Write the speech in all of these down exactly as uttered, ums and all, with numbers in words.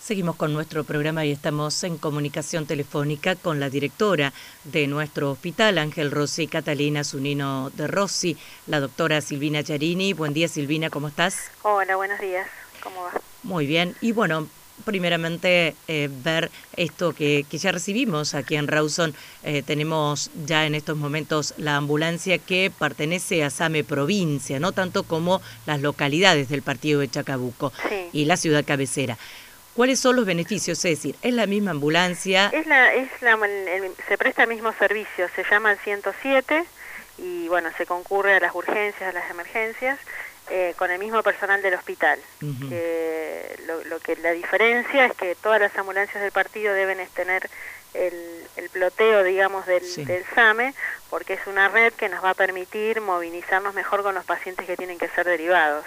Seguimos con nuestro programa y estamos en comunicación telefónica con la directora de nuestro hospital, Ángel Rossi Catalina Zunino de Rossi, la doctora Silvina Chiarini. Buen día, Silvina, ¿cómo estás? Hola, buenos días. ¿Cómo va? Muy bien. Y bueno, primeramente eh, ver esto que, que ya recibimos aquí en Rawson. Eh, tenemos ya en estos momentos la ambulancia que pertenece a SAME Provincia, no tanto como las localidades del partido de Chacabuco Sí. y la ciudad cabecera. ¿Cuáles son los beneficios? Es decir, ¿es la misma ambulancia? Es la, es la, el, el, se presta el mismo servicio, se llama el ciento siete y bueno, se concurre a las urgencias, a las emergencias, eh, con el mismo personal del hospital. Uh-huh. que lo, lo que la diferencia es que todas las ambulancias del partido deben tener el, el ploteo, digamos, del, sí. del SAME, porque es una red que nos va a permitir movilizarnos mejor con los pacientes que tienen que ser derivados.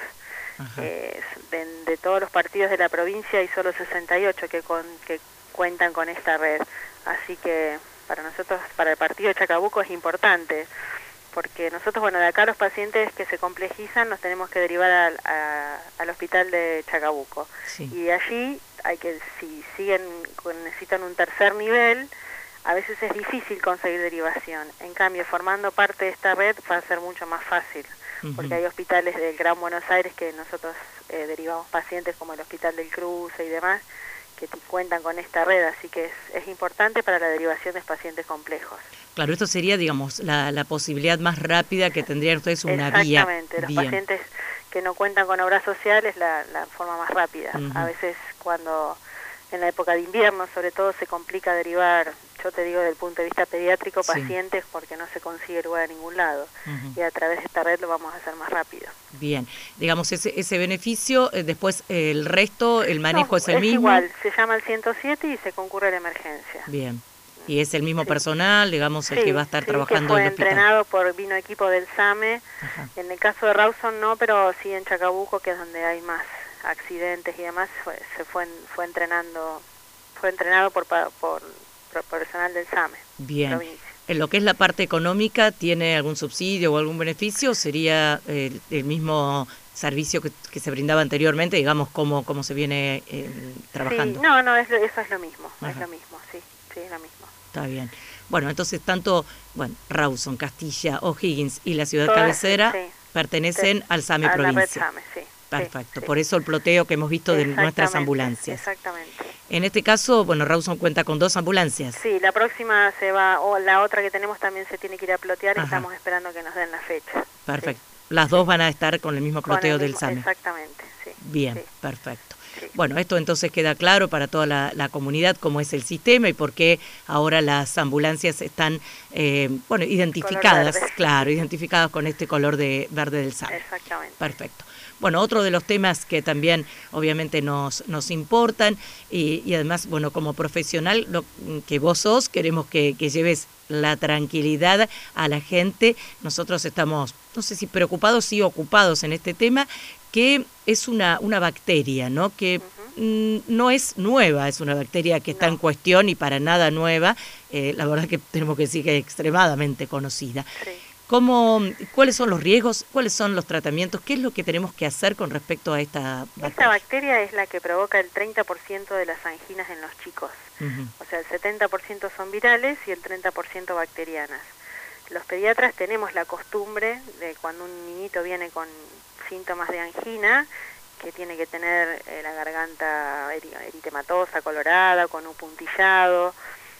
Eh, de, de todos los partidos de la provincia hay solo sesenta y ocho que, con, que cuentan con esta red, así que para nosotros, para el partido de Chacabuco es importante, porque nosotros, bueno, de acá los pacientes que se complejizan los tenemos que derivar al, a, al hospital de Chacabuco, sí. y de allí hay que, si siguen, necesitan un tercer nivel, a veces es difícil conseguir derivación, en cambio formando parte de esta red va a ser mucho más fácil. Porque hay hospitales del Gran Buenos Aires que nosotros eh, derivamos pacientes, como el Hospital del Cruce y demás, que cuentan con esta red, así que es, es importante para la derivación de pacientes complejos. Claro, esto sería, digamos, la, la posibilidad más rápida que tendrían ustedes una Exactamente, vía. Exactamente, los bien. pacientes que no cuentan con obra social es la, la forma más rápida. Uh-huh. A veces cuando en la época de invierno, sobre todo, se complica derivar, yo te digo desde el punto de vista pediátrico, sí. pacientes porque no se consigue lugar a ningún lado. Uh-huh. Y a través de esta red lo vamos a hacer más rápido. Bien, digamos, ese ese beneficio, eh, después eh, el resto, el manejo no, es el es mismo. Igual, se llama el ciento siete y se concurre a la emergencia. Bien. Y es el mismo sí. personal, digamos, el sí, que va a estar sí, trabajando que fue en el hospital. entrenado por, vino equipo del SAME. Ajá. En el caso de Rawson no, pero sí en Chacabuco, que es donde hay más accidentes y demás, fue, se fue, fue entrenando, fue entrenado por, por, por personal del SAME. Bien. Provincia. En lo que es la parte económica, ¿tiene algún subsidio o algún beneficio? ¿Sería el, el mismo servicio que, que se brindaba anteriormente, digamos, cómo, cómo se viene eh, trabajando? Sí, no, no, es, eso es lo mismo, Ajá. es lo mismo, sí, sí, es lo mismo. Está bien. Bueno, entonces tanto, bueno, Rawson, Castilla, O'Higgins y la ciudad Todas, cabecera sí, pertenecen sí, al SAME a Provincia. La red SAME, sí. Perfecto, sí, por sí. eso el ploteo que hemos visto de nuestras ambulancias. Exactamente. En este caso, bueno, Rawson cuenta con dos ambulancias. Sí, la próxima se va, o la otra que tenemos también se tiene que ir a plotear, Ajá. Estamos esperando que nos den la fecha. Perfecto. Sí. Las dos van a estar con el mismo ploteo el del mismo, SAME. Exactamente, sí. Bien, sí. perfecto. Sí. Bueno, esto entonces queda claro para toda la, la comunidad cómo es el sistema y por qué ahora las ambulancias están, eh, bueno, identificadas, claro, identificadas con este color de verde del SAME. Exactamente. Perfecto. Bueno, otro de los temas que también obviamente nos, nos importan y, y además, bueno, como profesional lo que vos sos, queremos que, que lleves la tranquilidad a la gente. Nosotros estamos, no sé si preocupados, sí ocupados en este tema, que es una, una bacteria, ¿no? Que uh-huh. mm, no es nueva, es una bacteria que está no. en cuestión y para nada nueva. Eh, la verdad que tenemos que decir que es extremadamente conocida. Sí. ¿Cómo, ¿Cuáles son los riesgos? ¿Cuáles son los tratamientos? ¿Qué es lo que tenemos que hacer con respecto a esta bacteria? Esta bacteria es la que provoca el treinta por ciento de las anginas en los chicos. Uh-huh. O sea, el setenta por ciento son virales y el treinta por ciento bacterianas. Los pediatras tenemos la costumbre de cuando un niñito viene con síntomas de angina, que tiene que tener eh, la garganta eritematosa, colorada, con un puntillado,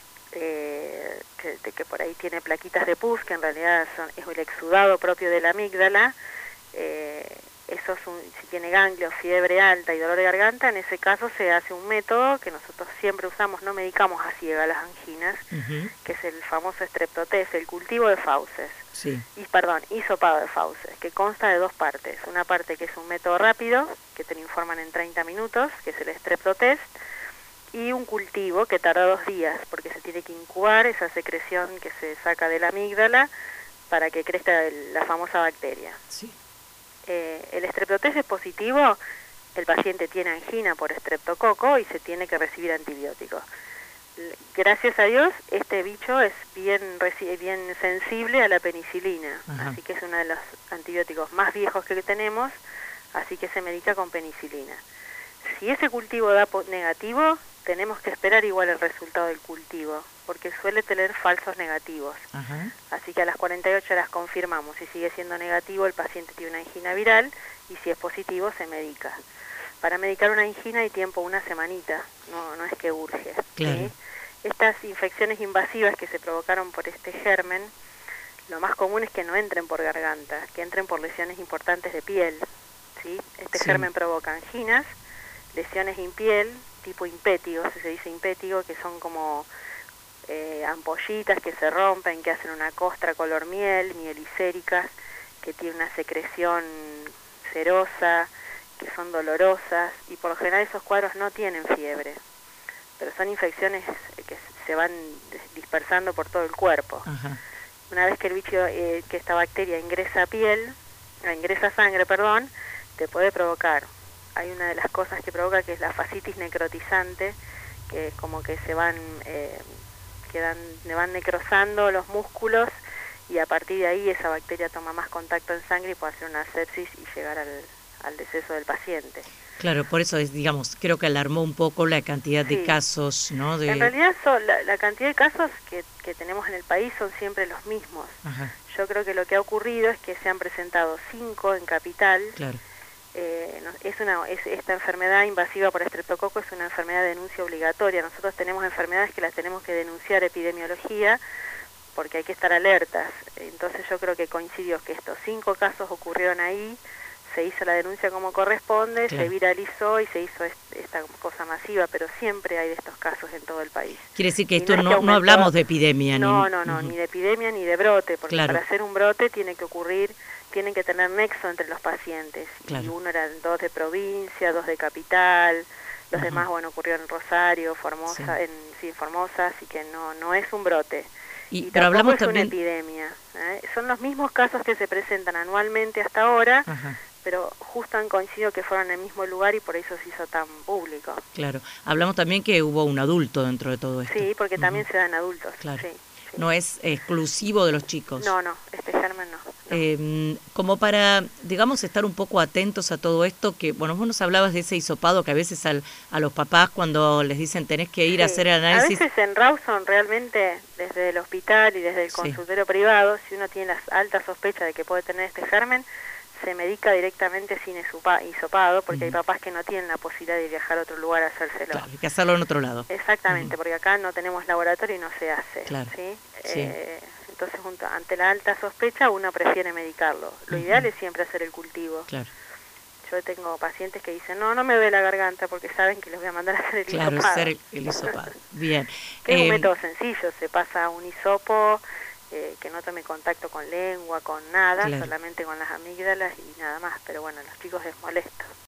Eh, que, de, que por ahí tiene plaquitas de pus, que en realidad son, es el exudado propio de la amígdala. Eh, eso es un, si tiene ganglios, fiebre alta y dolor de garganta, en ese caso se hace un método que nosotros siempre usamos, no medicamos a ciega las anginas, uh-huh. que es el famoso streptotest, el cultivo de fauces. Sí. Y, perdón, hisopado de fauces, que consta de dos partes. Una parte que es un método rápido, que te lo informan en treinta minutos, que es el streptotest, y un cultivo que tarda dos días, porque se tiene que incubar esa secreción que se saca de la amígdala para que crezca el, la famosa bacteria. Sí. Eh, el streptotest es positivo, el paciente tiene angina por estreptococo y se tiene que recibir antibióticos. Gracias a Dios, este bicho es bien, bien sensible a la penicilina, Ajá. así que es uno de los antibióticos más viejos que tenemos, así que se medica con penicilina. si ese cultivo da negativo, tenemos que esperar igual el resultado del cultivo, porque suele tener falsos negativos. Ajá. Así que a las cuarenta y ocho horas confirmamos. Si sigue siendo negativo, el paciente tiene una angina viral, y si es positivo, se medica. Para medicar una angina hay tiempo, una semanita, no, no es que urge. Claro. ¿Sí? Estas infecciones invasivas que se provocaron por este germen, lo más común es que no entren por garganta, que entren por lesiones importantes de piel. ¿Sí? Este sí. germen provoca anginas, lesiones en piel, tipo impétigo, se dice impétigo, que son como eh, ampollitas que se rompen, que hacen una costra color miel, mielicéricas, que tiene una secreción cerosa, que son dolorosas, y por lo general esos cuadros no tienen fiebre, pero son infecciones que se van dispersando por todo el cuerpo. Ajá. Una vez que el bicho, eh, que esta bacteria ingresa a piel, ingresa sangre, perdón, te puede provocar. Hay una de las cosas que provoca que es la fascitis necrotizante, que es como que se van, eh, quedan, van necrosando los músculos, y a partir de ahí esa bacteria toma más contacto en sangre y puede hacer una sepsis y llegar al, al deceso del paciente. Claro, por eso es, digamos, creo que alarmó un poco la cantidad de sí. casos, ¿no? De... En realidad son, la, la cantidad de casos que, que tenemos en el país son siempre los mismos. Ajá. Yo creo que lo que ha ocurrido es que se han presentado cinco en Capital. Claro. Eh, es una, es, esta enfermedad invasiva por estreptococo es una enfermedad de denuncia obligatoria. Nosotros tenemos enfermedades que las tenemos que denunciar epidemiología porque hay que estar alertas. Entonces yo creo que coincidió que estos cinco casos ocurrieron ahí, se hizo la denuncia como corresponde, claro. se viralizó y se hizo esta cosa masiva, pero siempre hay de estos casos en todo el país. Quiere decir que esto no, no, no hablamos de epidemia. No, ni... no, no, uh-huh. ni de epidemia ni de brote, porque claro. para hacer un brote tiene que ocurrir, tienen que tener nexo entre los pacientes. Claro. Y uno eran dos de provincia, dos de capital, los uh-huh. demás, bueno, ocurrió en Rosario, Formosa, sí. en sí, Formosa, así que no, no es un brote. Y, y pero hablamos es también... una epidemia. ¿eh? Son los mismos casos que se presentan anualmente hasta ahora, uh-huh. pero justo han coincidido que fueron en el mismo lugar y por eso se hizo tan público. Claro. Hablamos también que hubo un adulto dentro de todo esto. Sí, porque uh-huh. también se da en adultos. Claro. Sí, sí. No es exclusivo de los chicos. No, no, este germen no. no. Eh, como para, digamos, estar un poco atentos a todo esto, que, bueno, vos nos hablabas de ese hisopado que a veces al, a los papás cuando les dicen tenés que ir sí. a hacer el análisis... A veces en Rawson realmente, desde el hospital y desde el consultorio sí. privado, si uno tiene las altas sospechas de que puede tener este germen, se medica directamente sin hisopado, porque uh-huh. hay papás que no tienen la posibilidad de viajar a otro lugar a hacérselo. Claro, hay que hacerlo en otro lado. Exactamente, uh-huh. porque acá no tenemos laboratorio y no se hace. Claro. ¿sí? Sí. Eh, entonces, junto, ante la alta sospecha, uno prefiere medicarlo. Lo uh-huh. ideal es siempre hacer el cultivo. Claro. Yo tengo pacientes que dicen, no, no me duele la garganta, porque saben que les voy a mandar a hacer el claro, hisopado. Claro, hacer el hisopado. Bien. Es eh, un método sencillo, se pasa un hisopo... Eh, que no tome contacto con lengua, con nada, claro. solamente con las amígdalas y nada más, pero bueno, a los chicos les molesta.